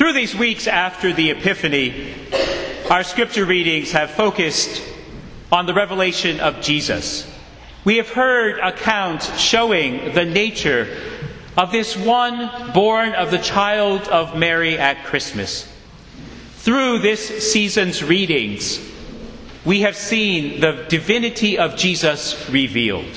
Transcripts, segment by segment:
Through these weeks after the Epiphany, our scripture readings have focused on the revelation of Jesus. We have heard accounts showing the nature of this one born of the child of Mary at Christmas. Through this season's readings, we have seen the divinity of Jesus revealed.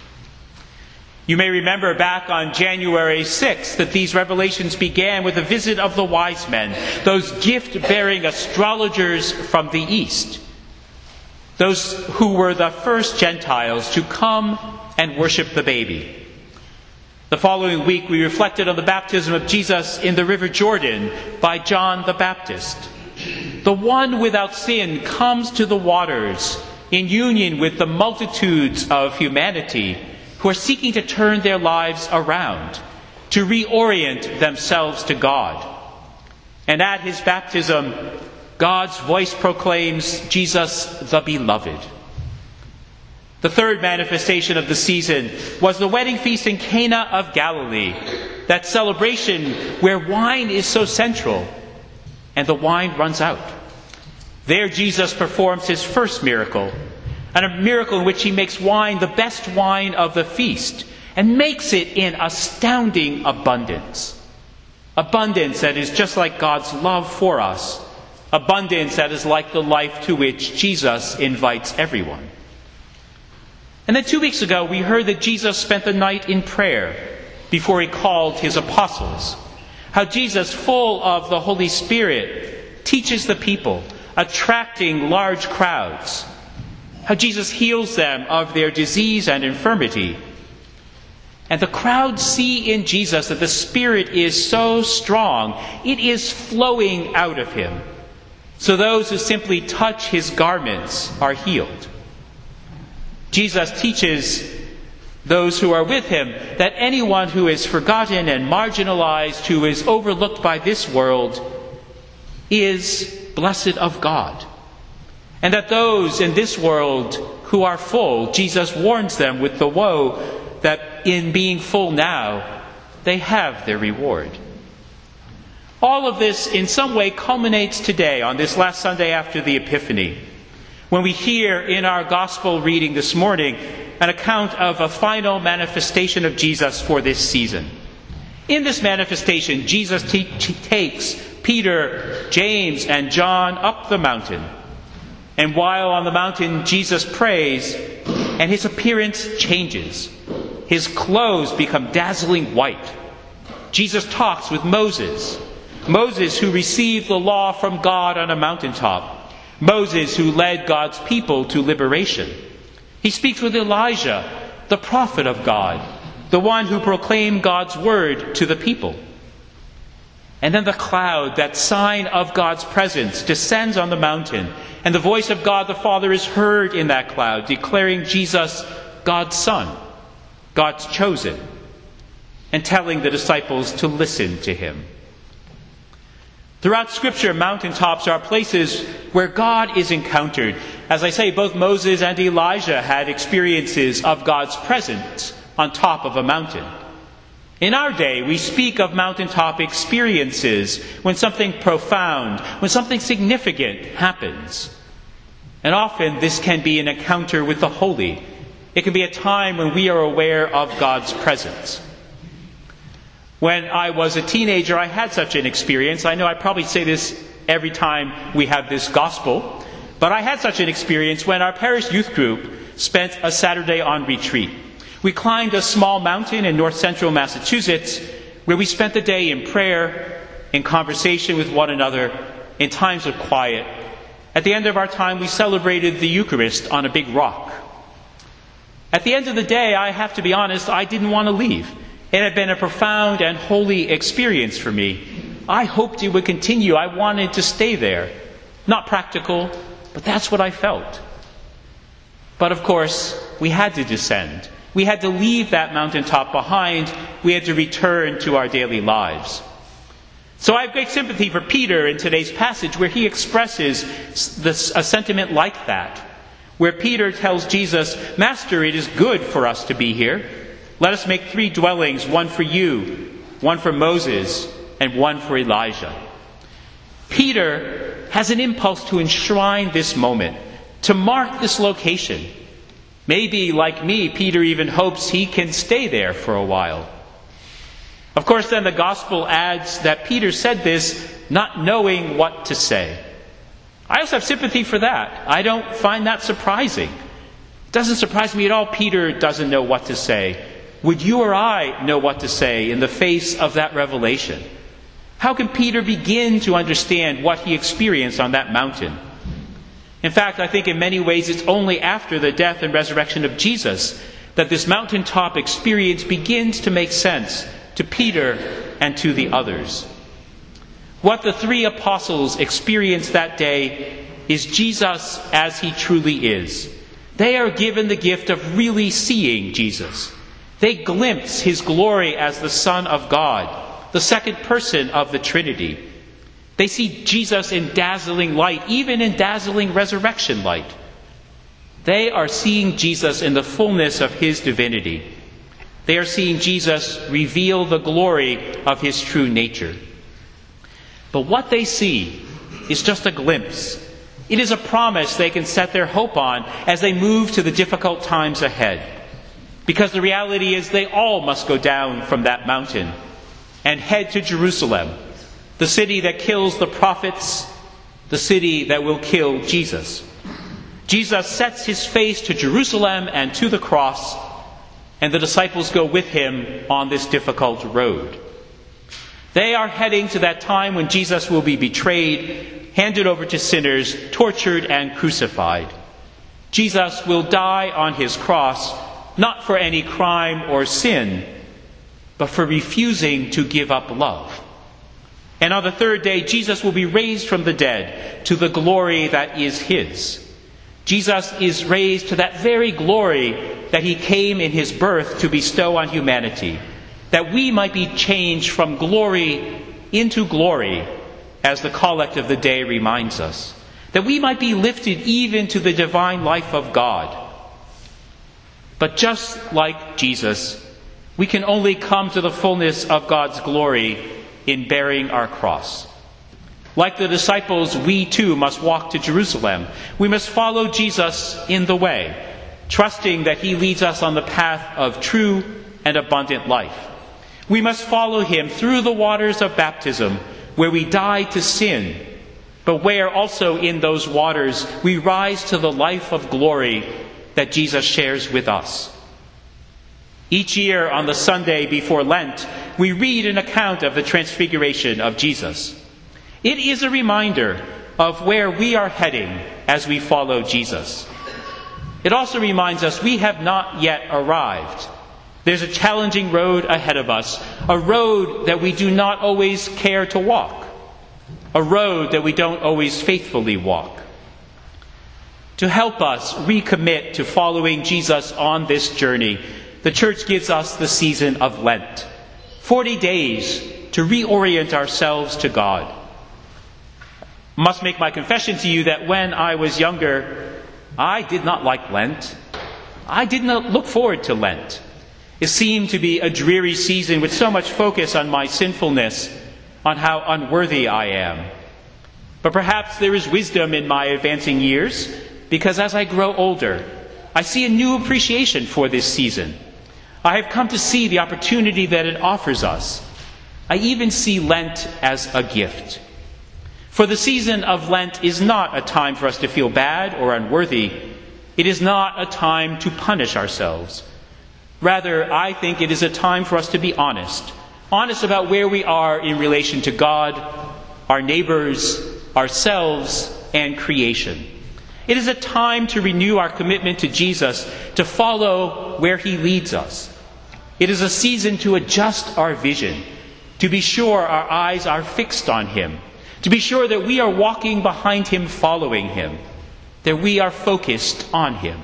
You may remember back on January 6th that these revelations began with a visit of the wise men, those gift-bearing astrologers from the East, those who were the first Gentiles to come and worship the baby. The following week we reflected on the baptism of Jesus in the River Jordan by John the Baptist. The one without sin comes to the waters in union with the multitudes of humanity who are seeking to turn their lives around, to reorient themselves to God. And at his baptism, God's voice proclaims Jesus the Beloved. The third manifestation of the season was the wedding feast in Cana of Galilee, that celebration where wine is so central and the wine runs out. There Jesus performs his first miracle, and a miracle in which he makes wine the best wine of the feast, and makes it in astounding abundance. Abundance that is just like God's love for us. Abundance that is like the life to which Jesus invites everyone. And then 2 weeks ago, we heard that Jesus spent the night in prayer before he called his apostles. How Jesus, full of the Holy Spirit, teaches the people, attracting large crowds. How Jesus heals them of their disease and infirmity. And the crowds see in Jesus that the Spirit is so strong, it is flowing out of him. So those who simply touch his garments are healed. Jesus teaches those who are with him that anyone who is forgotten and marginalized, who is overlooked by this world, is blessed of God. And that those in this world who are full, Jesus warns them with the woe that in being full now, they have their reward. All of this in some way culminates today on this last Sunday after the Epiphany, when we hear in our gospel reading this morning an account of a final manifestation of Jesus for this season. In this manifestation, Jesus takes Peter, James, and John up the mountain. And while on the mountain, Jesus prays, and his appearance changes. His clothes become dazzling white. Jesus talks with Moses. Moses, who received the law from God on a mountaintop. Moses, who led God's people to liberation. He speaks with Elijah, the prophet of God, the one who proclaimed God's word to the people. And then the cloud, that sign of God's presence, descends on the mountain, and the voice of God the Father is heard in that cloud, declaring Jesus God's Son, God's chosen, and telling the disciples to listen to him. Throughout Scripture, mountaintops are places where God is encountered. As I say, both Moses and Elijah had experiences of God's presence on top of a mountain. In our day, we speak of mountaintop experiences when something profound, when something significant happens. And often this can be an encounter with the holy. It can be a time when we are aware of God's presence. When I was a teenager, I had such an experience. I know I probably say this every time we have this gospel, but I had such an experience when our parish youth group spent a Saturday on retreat. We climbed a small mountain in north-central Massachusetts where we spent the day in prayer, in conversation with one another, in times of quiet. At the end of our time, we celebrated the Eucharist on a big rock. At the end of the day, I have to be honest, I didn't want to leave. It had been a profound and holy experience for me. I hoped it would continue. I wanted to stay there. Not practical, but that's what I felt. But of course, we had to descend. We had to leave that mountaintop behind. We had to return to our daily lives. So I have great sympathy for Peter in today's passage, where he expresses a sentiment like that, where Peter tells Jesus, "Master, it is good for us to be here. Let us make 3 dwellings, one for you, one for Moses, and one for Elijah." Peter has an impulse to enshrine this moment, to mark this location. Maybe, like me, Peter even hopes he can stay there for a while. Of course, then the gospel adds that Peter said this not knowing what to say. I also have sympathy for that. I don't find that surprising. It doesn't surprise me at all Peter doesn't know what to say. Would you or I know what to say in the face of that revelation? How can Peter begin to understand what he experienced on that mountain? In fact, I think in many ways it's only after the death and resurrection of Jesus that this mountaintop experience begins to make sense to Peter and to the others. What the three apostles experienced that day is Jesus as he truly is. They are given the gift of really seeing Jesus. They glimpse his glory as the Son of God, the second person of the Trinity. They see Jesus in dazzling light, even in dazzling resurrection light. They are seeing Jesus in the fullness of his divinity. They are seeing Jesus reveal the glory of his true nature. But what they see is just a glimpse. It is a promise they can set their hope on as they move to the difficult times ahead. Because the reality is they all must go down from that mountain and head to Jerusalem, the city that kills the prophets, the city that will kill Jesus. Jesus sets his face to Jerusalem and to the cross, and the disciples go with him on this difficult road. They are heading to that time when Jesus will be betrayed, handed over to sinners, tortured and crucified. Jesus will die on his cross, not for any crime or sin, but for refusing to give up love. And on the third day, Jesus will be raised from the dead to the glory that is his. Jesus is raised to that very glory that he came in his birth to bestow on humanity, that we might be changed from glory into glory, as the collect of the day reminds us, that we might be lifted even to the divine life of God. But just like Jesus, we can only come to the fullness of God's glory in bearing our cross. Like the disciples, we too must walk to Jerusalem. We must follow Jesus in the way, trusting that he leads us on the path of true and abundant life. We must follow him through the waters of baptism, where we die to sin, but where also in those waters we rise to the life of glory that Jesus shares with us. Each year on the Sunday before Lent, we read an account of the transfiguration of Jesus. It is a reminder of where we are heading as we follow Jesus. It also reminds us we have not yet arrived. There's a challenging road ahead of us, a road that we do not always care to walk, a road that we don't always faithfully walk. To help us recommit to following Jesus on this journey, the Church gives us the season of Lent, 40 days to reorient ourselves to God. I must make my confession to you that when I was younger, I did not like Lent. I did not look forward to Lent. It seemed to be a dreary season with so much focus on my sinfulness, on how unworthy I am. But perhaps there is wisdom in my advancing years, because as I grow older, I see a new appreciation for this season. I have come to see the opportunity that it offers us. I even see Lent as a gift. For the season of Lent is not a time for us to feel bad or unworthy. It is not a time to punish ourselves. Rather, I think it is a time for us to be honest about where we are in relation to God, our neighbors, ourselves, and creation. It is a time to renew our commitment to Jesus, to follow where he leads us. It is a season to adjust our vision, to be sure our eyes are fixed on him, to be sure that we are walking behind him, following him, that we are focused on him.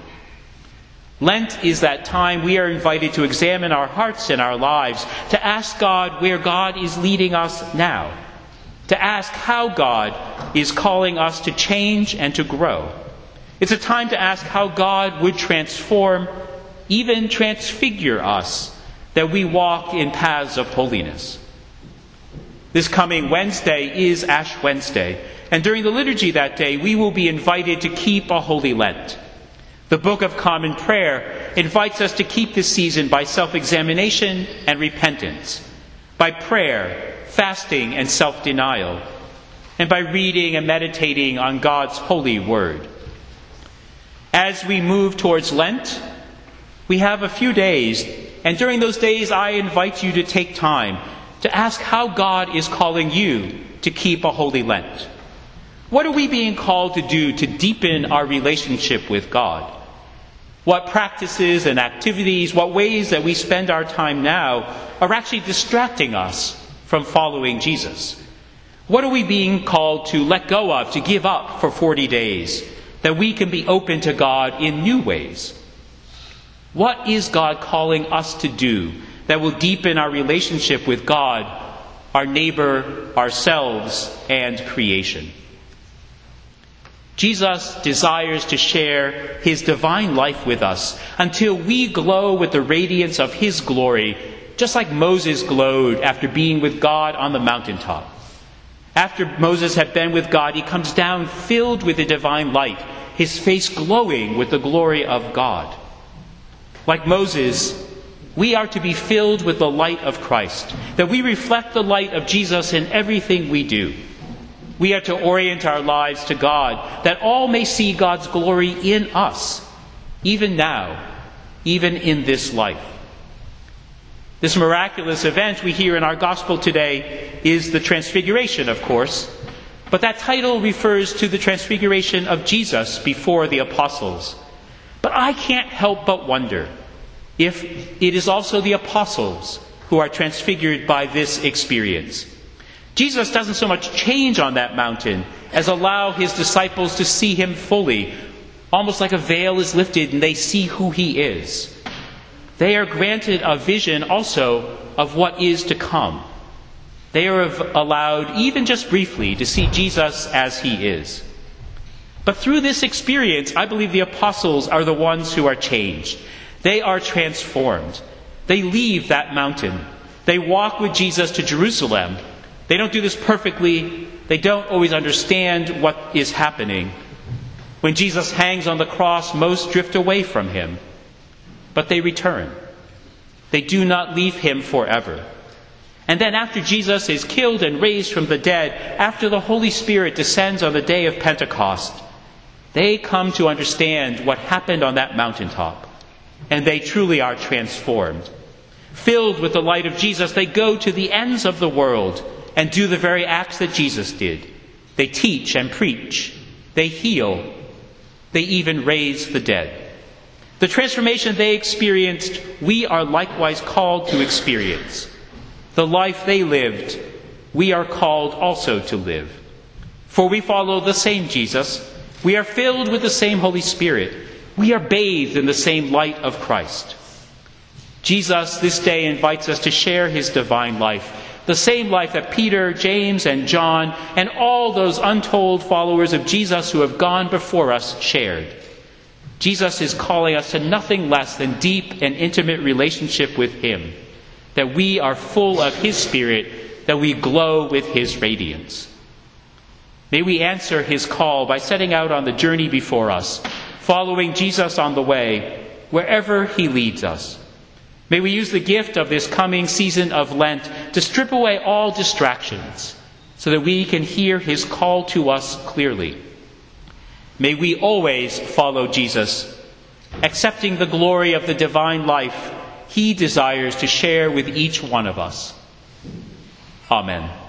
Lent is that time we are invited to examine our hearts and our lives, to ask God where God is leading us now, to ask how God is calling us to change and to grow. It's a time to ask how God would transform, even transfigure us, that we walk in paths of holiness. This coming Wednesday is Ash Wednesday, and during the liturgy that day, we will be invited to keep a Holy Lent. The Book of Common Prayer invites us to keep this season by self-examination and repentance, by prayer, fasting, and self-denial, and by reading and meditating on God's holy word. As we move towards Lent, we have a few days, and during those days I invite you to take time to ask how God is calling you to keep a Holy Lent. What are we being called to do to deepen our relationship with God? What practices and activities, what ways that we spend our time now are actually distracting us from following Jesus? What are we being called to let go of, to give up for 40 days, that we can be open to God in new ways? What is God calling us to do that will deepen our relationship with God, our neighbor, ourselves, and creation? Jesus desires to share his divine life with us until we glow with the radiance of his glory, just like Moses glowed after being with God on the mountaintop. After Moses had been with God, he comes down filled with the divine light, his face glowing with the glory of God. Like Moses, we are to be filled with the light of Christ, that we reflect the light of Jesus in everything we do. We are to orient our lives to God, that all may see God's glory in us, even now, even in this life. This miraculous event we hear in our gospel today is the Transfiguration, of course, but that title refers to the Transfiguration of Jesus before the apostles. But I can't help but wonder if it is also the apostles who are transfigured by this experience. Jesus doesn't so much change on that mountain as allow his disciples to see him fully, almost like a veil is lifted and they see who he is. They are granted a vision also of what is to come. They are allowed, even just briefly, to see Jesus as he is. But through this experience, I believe the apostles are the ones who are changed. They are transformed. They leave that mountain. They walk with Jesus to Jerusalem. They don't do this perfectly. They don't always understand what is happening. When Jesus hangs on the cross, most drift away from him. But they return. They do not leave him forever. And then after Jesus is killed and raised from the dead, after the Holy Spirit descends on the day of Pentecost, they come to understand what happened on that mountaintop. And they truly are transformed. Filled with the light of Jesus, they go to the ends of the world and do the very acts that Jesus did. They teach and preach. They heal. They even raise the dead. The transformation they experienced, we are likewise called to experience. The life they lived, we are called also to live. For we follow the same Jesus. We are filled with the same Holy Spirit. We are bathed in the same light of Christ. Jesus this day invites us to share his divine life, the same life that Peter, James, and John, and all those untold followers of Jesus who have gone before us shared. Jesus is calling us to nothing less than deep and intimate relationship with him, that we are full of his Spirit, that we glow with his radiance. May we answer his call by setting out on the journey before us, following Jesus on the way, wherever he leads us. May we use the gift of this coming season of Lent to strip away all distractions so that we can hear his call to us clearly. May we always follow Jesus, accepting the glory of the divine life he desires to share with each one of us. Amen.